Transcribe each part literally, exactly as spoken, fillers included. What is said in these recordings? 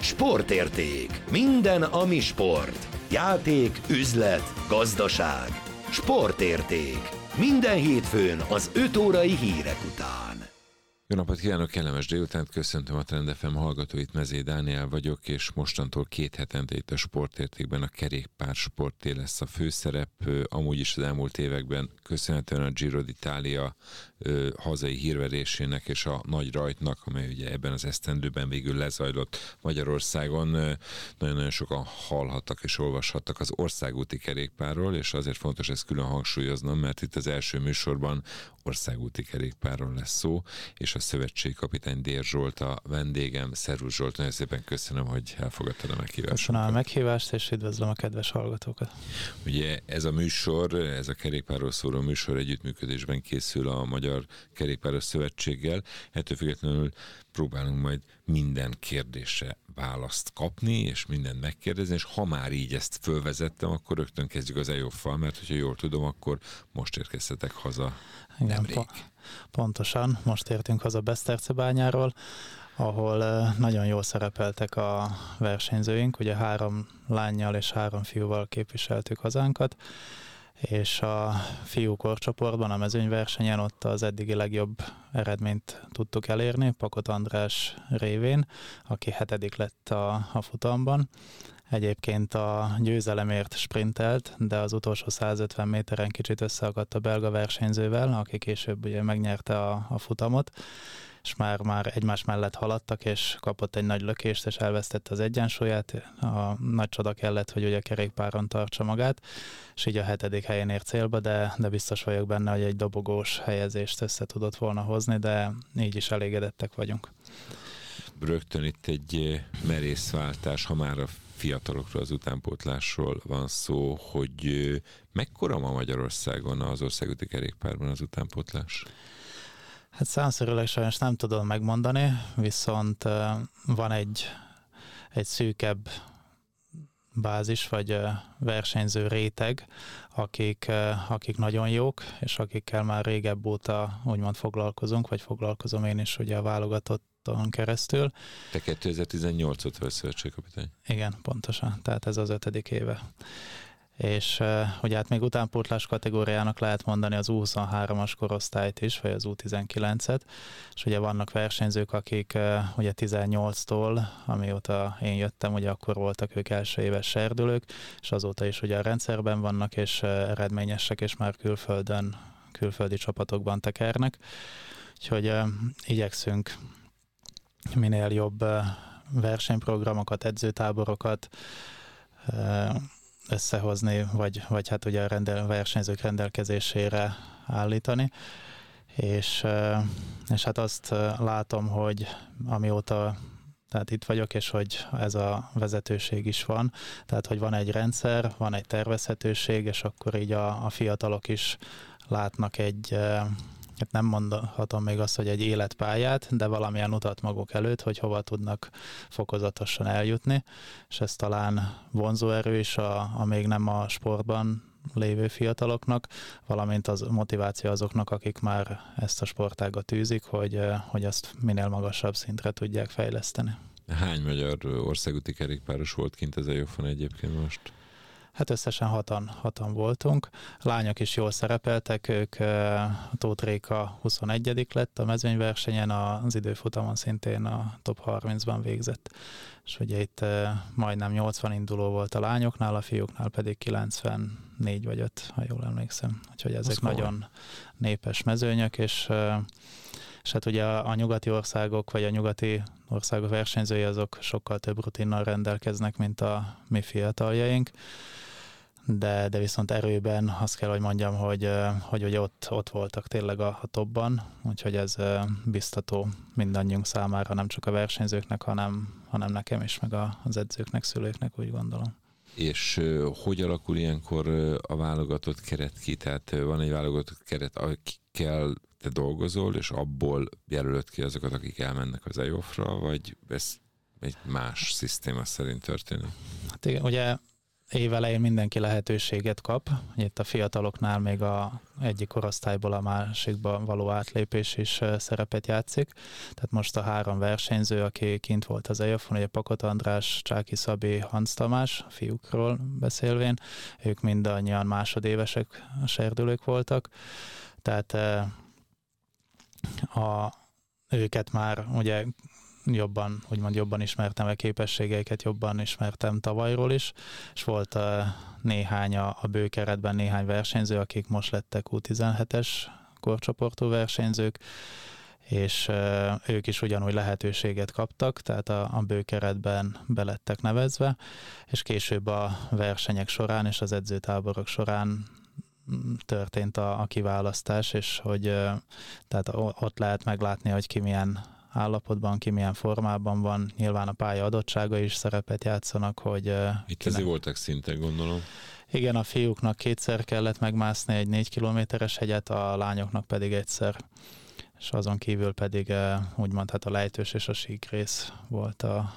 Sportérték. Minden, ami sport. Játék, üzlet, gazdaság. Sportérték. Minden hétfőn az öt órai hírek után. Jó napot kívánok, kellemes délutánt, köszöntöm a Trend ef em hallgatóit, Mezé Dániel vagyok, és mostantól két hetente itt a Sportértékben a kerékpár sporté lesz a főszerep. Amúgy is az elmúlt években köszönhetően a Giro d'Italia hazai hírverésének és a nagy rajtnak, amely ugye ebben az esztendőben végül lezajlott Magyarországon, nagyon-nagyon sokan hallhattak és olvashattak az országúti kerékpárról, és azért fontos ezt külön hangsúlyoznom, mert itt az első műsorban országúti kerékpárról lesz szó, és a szövetségkapitány Dér Zsolt a vendégem. Szervusz Zsolt, nagyon szépen köszönöm, hogy elfogadtad a meghívást. Köszönöm a meghívást, és üdvözlöm a kedves hallgatókat. Ugye ez a műsor, ez a kerékpárról szóló műsor együttműködésben készül a Magyar Kerékpáros Szövetséggel. Ettől függetlenül próbálunk majd minden kérdésre választ kapni, és mindent megkérdezni, és ha már így ezt fölvezettem, akkor rögtön kezdjük az e o ef-val, mert hogyha jól tudom, akkor most érkeztetek haza nemrég. Po- pontosan, most értünk haza Besztercebányáról, ahol nagyon jól szerepeltek a versenyzőink, ugye három lánnyal és három fiúval képviseltük hazánkat, és a fiú korcsoportban, a mezőnyversenyen ott az eddigi legjobb eredményt tudtuk elérni, Pakot András révén, aki hetedik lett a, a futamban. Egyébként a győzelemért sprintelt, de az utolsó százötven méteren kicsit összeakadt a belga versenyzővel, aki később ugye megnyerte a, a futamot, és már, már egymás mellett haladtak, és kapott egy nagy lökést, és elvesztette az egyensúlyát. A nagy csoda kellett, hogy ugye kerékpáron tartsa magát, és így a hetedik helyen ért célba, de, de biztos vagyok benne, hogy egy dobogós helyezést össze tudott volna hozni, de így is elégedettek vagyunk. Rögtön itt egy merészváltás, ha már a fiatalokról, az utánpótlásról van szó, hogy mekkora ma Magyarországon az országúti kerékpárban az utánpótlás? Hát számszerűleg sajnos nem tudom megmondani, viszont van egy, egy szűkebb bázis, vagy versenyző réteg, akik, akik nagyon jók, és akikkel már régebb óta úgymond foglalkozunk, vagy foglalkozom én is ugye a válogatotton keresztül. Te kétezer-tizennyolc óta vagy szövetségkapitány? Igen, pontosan, tehát ez az ötödik éve. És uh, ugye hát még utánpótlás kategóriának lehet mondani az U huszonhármas korosztályt is, vagy az U tizenkilencet, és ugye vannak versenyzők, akik uh, ugye tizennyolctól, amióta én jöttem, ugye akkor voltak ők első éves serdülők, és azóta is ugye a rendszerben vannak, és uh, eredményesek, és már külföldön, külföldi csapatokban tekernek. Úgyhogy uh, igyekszünk minél jobb uh, versenyprogramokat, edzőtáborokat, uh, összehozni, vagy, vagy hát ugye a rendel, versenyzők rendelkezésére állítani. És, és hát azt látom, hogy amióta tehát itt vagyok, és hogy ez a vezetőség is van, tehát hogy van egy rendszer, van egy tervezhetőség, és akkor így a, a fiatalok is látnak egy, hát nem mondhatom még azt, hogy egy életpályát, de valamilyen utat maguk előtt, hogy hova tudnak fokozatosan eljutni, és ez talán vonzóerő is a, a még nem a sportban lévő fiataloknak, valamint az motiváció azoknak, akik már ezt a sportágat űzik, hogy, hogy azt minél magasabb szintre tudják fejleszteni. Hány magyar országúti kerékpáros volt kint az e o ef-on egyébként most? Hát összesen hatan, hatan voltunk. Lányok is jól szerepeltek, ők Tóth Réka huszonegyedik lett a mezőnyversenyen, az időfutamon szintén a top harmincban végzett. És ugye itt majdnem nyolcvan induló volt a lányoknál, a fiúknál pedig kilencvennégy vagy öt, ha jól emlékszem. Úgyhogy ezek nagyon népes mezőnyök, és és hát ugye a, a nyugati országok, vagy a nyugati országok versenyzői azok sokkal több rutinnal rendelkeznek, mint a mi fiataljaink. De, de viszont erőben azt kell, hogy mondjam, hogy, hogy ugye ott, ott voltak tényleg a, a topban, úgyhogy ez biztató mindannyiunk számára, nem csak a versenyzőknek, hanem, hanem nekem is, meg a, az edzőknek, szülőknek, úgy gondolom. És uh, hogy alakul ilyenkor uh, a válogatott keret ki? Tehát uh, van egy válogatott keret, akikkel te dolgozol, és abból jelölöd ki azokat, akik elmennek az e o ef-ra, vagy ez egy más szisztéma szerint történik? Hát igen, ugye évelején mindenki lehetőséget kap. Itt a fiataloknál még a egyik korosztályból a másikba való átlépés is szerepet játszik. Tehát most a három versenyző, aki kint volt az EOF-on, ugye Pakot András, Csáki Szabi, Hans Tamás, fiúkról beszélvén, ők mindannyian másodévesek, serdülők voltak. Tehát a, őket már ugye jobban, úgymond jobban ismertem a képességeiket, jobban ismertem tavalyról is, és volt uh, néhány a, a bőkeretben néhány versenyző, akik most lettek U tizenhetes korcsoportú versenyzők, és uh, ők is ugyanúgy lehetőséget kaptak, tehát a, a bőkeretben belettek nevezve, és később a versenyek során és az edzőtáborok során történt a, a kiválasztás, és hogy uh, tehát ott lehet meglátni, hogy ki milyen állapotban, ki milyen formában van. Nyilván a pálya adottsága is szerepet játszanak, hogy... Itt kinek... ezért voltak szintek, gondolom. Igen, a fiúknak kétszer kellett megmászni egy négy kilométeres hegyet, a lányoknak pedig egyszer. És azon kívül pedig úgymond hát a lejtős és a síkrész volt a,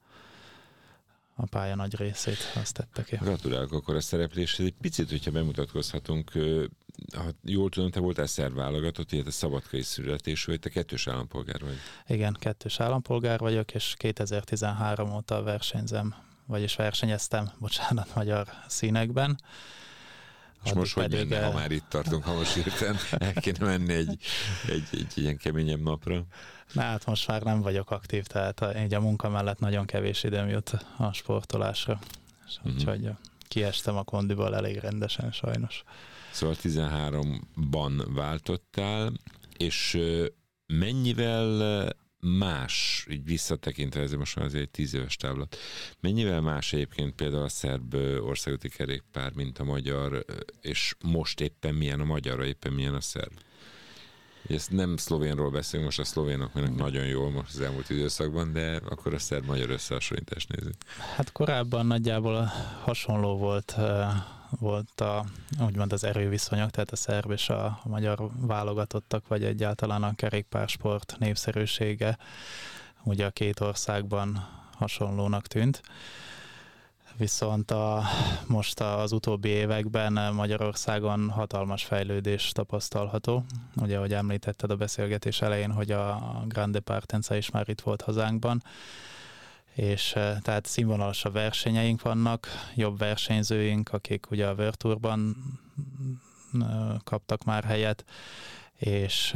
a pálya nagy részét, azt tette ki. Gratulálok akkor a szerepléshez. Egy picit, hogyha bemutatkozhatunk, ha jól tudom, te voltál szerb válogatott, illetve szabadkai születésű, vagy te kettős állampolgár vagy. Igen, kettős állampolgár vagyok, és kétezer-tizenhárom óta versenyzem, vagyis versenyeztem, bocsánat, magyar színekben. És most hogy menne, el... ha már itt tartunk, ha most értem, el kéne menni egy, egy, egy ilyen keményebb napra? Na hát most már nem vagyok aktív, tehát a, így a munka mellett nagyon kevés időm jut a sportolásra. Mm-hmm. Úgyhogy kiestem a kondiból elég rendesen sajnos. Szóval tizenháromban váltottál, és mennyivel más, így visszatekintve, ez most már azért egy tíz éves távlat, mennyivel más egyébként például a szerb országúti kerékpár, mint a magyar, és most éppen milyen a magyar, éppen milyen a szerb? Ezt nem szlovénról beszélünk, most a szlovénok mennek nagyon jól most az elmúlt időszakban, de akkor a szerb-magyar összehasonlítást nézzük. Hát korábban nagyjából hasonló volt, volt a, úgymond az erőviszonyok, tehát a szerb és a, a magyar válogatottak, vagy egyáltalán a kerékpársport népszerűsége ugye a két országban hasonlónak tűnt. Viszont a, most az utóbbi években Magyarországon hatalmas fejlődés tapasztalható. Ugye, ahogy említetted a beszélgetés elején, hogy a Grande Partenza is már itt volt hazánkban, és tehát színvonalas a versenyeink vannak, jobb versenyzőink, akik ugye a World Tourban kaptak már helyet, és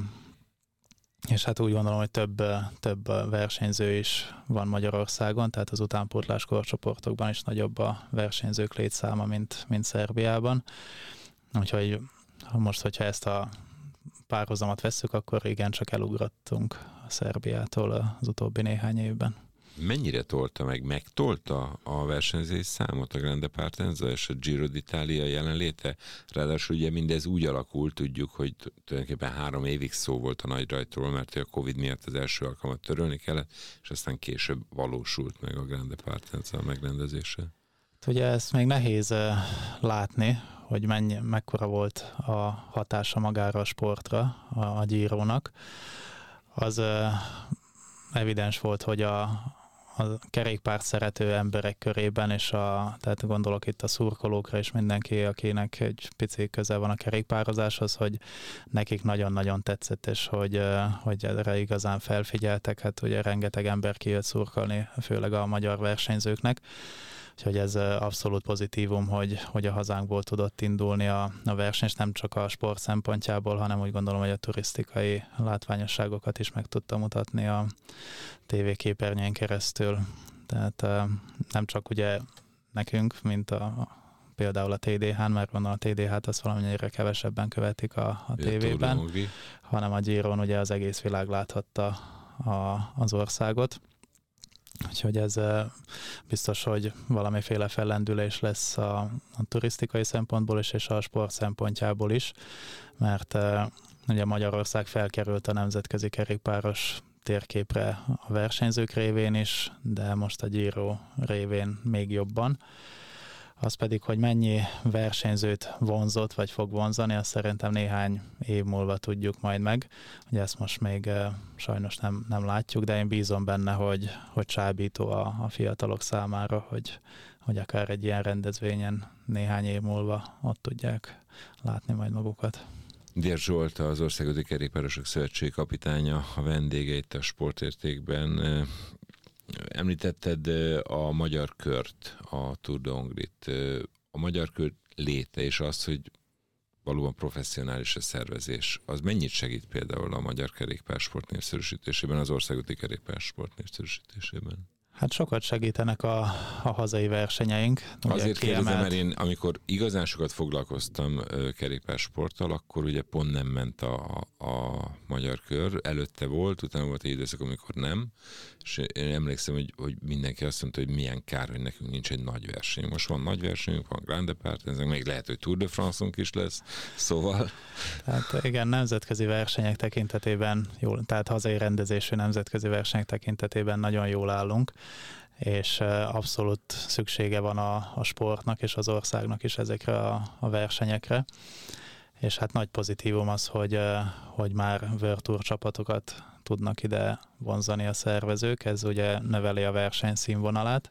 És hát úgy gondolom, hogy több, több versenyző is van Magyarországon, tehát az utánpótlás korcsoportokban is nagyobb a versenyzők létszáma, mint, mint Szerbiában. Úgyhogy most, hogyha ezt a párhuzamot vesszük, akkor igen, csak elugrottunk a Szerbiától az utóbbi néhány évben. Mennyire tolta meg, megtolta a versenyzés számot a Grande Partenza és a Giro d'Italia jelenléte? Ráadásul ugye mindez úgy alakult, tudjuk, hogy tulajdonképpen három évig szó volt a nagy rajtról, mert a Covid miatt az első alkalmat törölni kellett, és aztán később valósult meg a Grande Partenza megrendezése. Ugye ezt még nehéz látni, hogy mennyi, mekkora volt a hatása magára a sportra, a, a Girónak. Az evidens volt, hogy a a kerékpár szerető emberek körében, és a, tehát gondolok itt a szurkolókra és mindenki, akinek egy pici köze van a kerékpározáshoz, hogy nekik nagyon-nagyon tetszett, és hogy, hogy erre igazán felfigyeltek, hát ugye rengeteg ember kijött szurkolni, főleg a magyar versenyzőknek, úgyhogy ez abszolút pozitívum, hogy, hogy a hazánkból tudott indulni a, a verseny, és nem csak a sport szempontjából, hanem úgy gondolom, hogy a turisztikai látványosságokat is meg tudta mutatni a tévéképernyőn keresztül. Tehát nem csak ugye nekünk, mint a, például a té dé hán, mert gondolom a té dé hát azt valamennyire kevesebben követik a, a tévében, hanem a Giron ugye az egész világ láthatta a, az országot. Úgyhogy ez biztos, hogy valamiféle fellendülés lesz a, a turisztikai szempontból is, és a sport szempontjából is, mert ugye Magyarország felkerült a nemzetközi kerékpáros térképre a versenyzők révén is, de most a Giro révén még jobban. Az pedig, hogy mennyi versenyzőt vonzott, vagy fog vonzani, azt szerintem néhány év múlva tudjuk majd meg. Ugye ezt most még sajnos nem, nem látjuk, de én bízom benne, hogy, hogy csábító a, a fiatalok számára, hogy, hogy akár egy ilyen rendezvényen néhány év múlva ott tudják látni majd magukat. Dér Zsolt, az Országúti Kerékpárosok Szövetség kapitánya, a vendége itt a Sportértékben. Említetted a magyar kört, a Tour de Hongrit. A magyar kör léte és az, hogy valóban professzionális a szervezés, az mennyit segít például a magyar kerékpársport népszerűsítésében, az országúti kerékpársport népszerűsítésében? Hát sokat segítenek a, a hazai versenyeink. Azért kérdezem, mert én amikor igazán sokat foglalkoztam kerékpársporttal, akkor ugye pont nem ment a, a magyar kör. Előtte volt, utána volt egy időszak, amikor nem. És én emlékszem, hogy, hogy mindenki azt mondta, hogy milyen kár, hogy nekünk nincs egy nagy verseny. Most van nagy versenyünk, van Grand Depart, ezek még lehet, hogy Tour de France-unk is lesz. Szóval... Tehát igen, nemzetközi versenyek tekintetében, jól, tehát hazai rendezésű nemzetközi versenyek tekintetében nagyon jól állunk, és abszolút szüksége van a, a sportnak és az országnak is ezekre a, a versenyekre. És hát nagy pozitívum az, hogy, hogy már World Tour csapatokat tudnak ide vonzani a szervezők, ez ugye növeli a verseny színvonalát,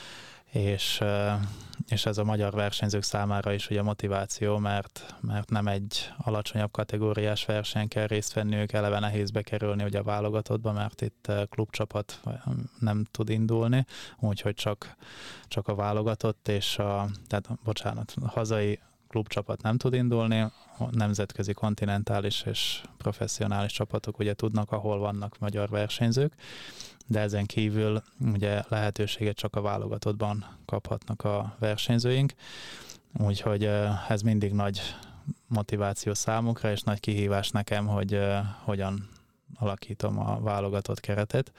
és, és ez a magyar versenyzők számára is ugye motiváció, mert, mert nem egy alacsonyabb kategóriás versenyen kell részt venniük, eleve nehéz bekerülni ugye a válogatottba, mert itt klubcsapat nem tud indulni, úgyhogy csak, csak a válogatott és a, tehát bocsánat, a hazai klubcsapat nem tud indulni, nemzetközi, kontinentális és professzionális csapatok ugye tudnak, ahol vannak magyar versenyzők, de ezen kívül ugye lehetőséget csak a válogatottban kaphatnak a versenyzőink, úgyhogy ez mindig nagy motiváció számukra, és nagy kihívás nekem, hogy hogyan alakítom a válogatott keretet,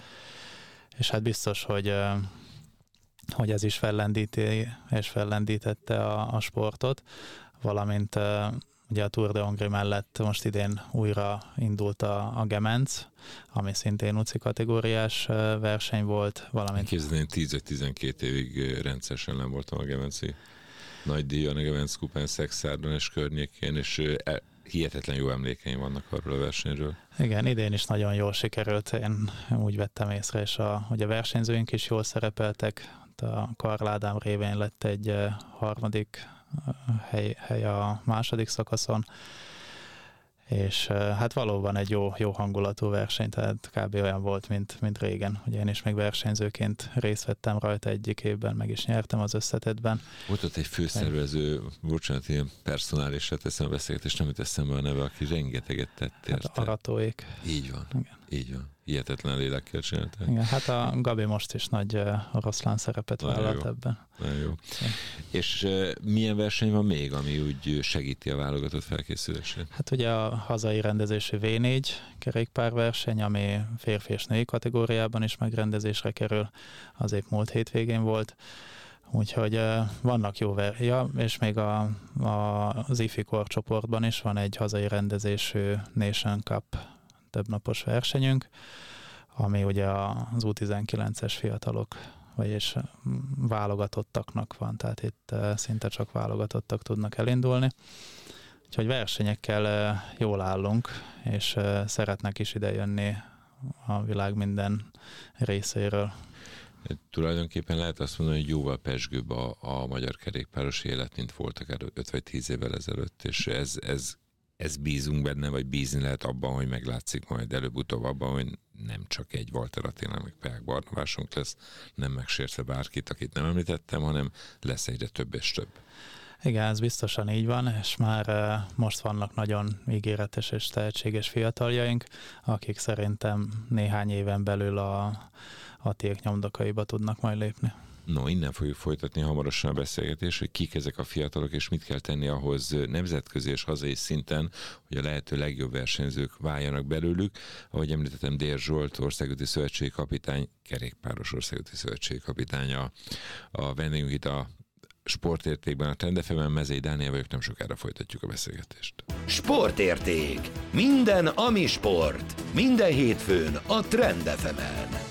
és hát biztos, hogy hogy ez is fellendíti és fellendítette a, a sportot, valamint uh, ugye a Tour de Hongrie mellett most idén újra indult a, a Gemenc, ami szintén u cé kategóriás uh, verseny volt, valamint... Képzeld, én tíz-tizenkét évig rendszeresen nem voltam a Gemenci nagy díjon, a Gemenc kupán Szexárdon és környékén, és uh, hihetetlen jó emlékeim vannak arról a versenyről. Igen, idén is nagyon jól sikerült, én úgy vettem észre, és a, hogy a versenyzőink is jól szerepeltek, a Karl Ádám révén lett egy uh, harmadik uh, hely, hely a második szakaszon, és uh, hát valóban egy jó, jó hangulatú verseny, tehát kb. Olyan volt, mint, mint régen, hogy én is még versenyzőként részt vettem rajta egyik évben, meg is nyertem az összetettben. Volt ott egy főszervező, bocsánat, ilyen personálisra teszem a beszélgetést, nem jut eszembe a neve, aki rengeteget tett érte. Hát Aratóék. Így van, igen. Így van. Hihetetlen lélekkel csinálták. Igen, hát a Gabi most is nagy uh, oroszlán szerepet vállalt ebben. Nagyon jó. Igen. És uh, milyen verseny van még, ami úgy segíti a válogatott felkészülését? Hát ugye a hazai rendezésű vé négy kerékpárverseny, ami férfi és női kategóriában is megrendezésre kerül, az épp múlt hétvégén volt. Úgyhogy uh, vannak jó ver... Ja, és még a, a, az ifi korcsoportban is van egy hazai rendezésű Nation Cup többnapos versenyünk, ami ugye az u tizenkilences fiatalok, vagyis válogatottaknak van, tehát itt szinte csak válogatottak tudnak elindulni. Úgyhogy versenyekkel jól állunk, és szeretnek is idejönni a világ minden részéről. Tulajdonképpen lehet azt mondani, hogy jóval pezsgőbb a, a magyar kerékpáros élet, mint voltak öt vagy tíz évvel ezelőtt, és ez, ez Ez bízunk benne, vagy bízni lehet abban, hogy meglátszik majd előbb-utóbb abban, hogy nem csak egy Walter Attila, meg Peák Barnabásunk lesz, nem megsértve bárkit, akit nem említettem, hanem lesz egyre több és több. Igen, ez biztosan így van, és már most vannak nagyon ígéretes és tehetséges fiataljaink, akik szerintem néhány éven belül a Attiék nyomdokaiba tudnak majd lépni. No, innen fogjuk folytatni hamarosan a beszélgetést, hogy kik ezek a fiatalok, és mit kell tenni ahhoz nemzetközi és hazai szinten, hogy a lehető legjobb versenyzők váljanak belőlük. Ahogy említettem, Dér Zsolt, országúti szövetségi kapitány, kerékpáros országúti szövetségi kapitánya, a vendégünk itt a Sportértékben, a Trend ef em-en, Mezei Dániel vagyok, nem sokára folytatjuk a beszélgetést. Sportérték. Minden, ami sport. Minden hétfőn a Trend ef em-en.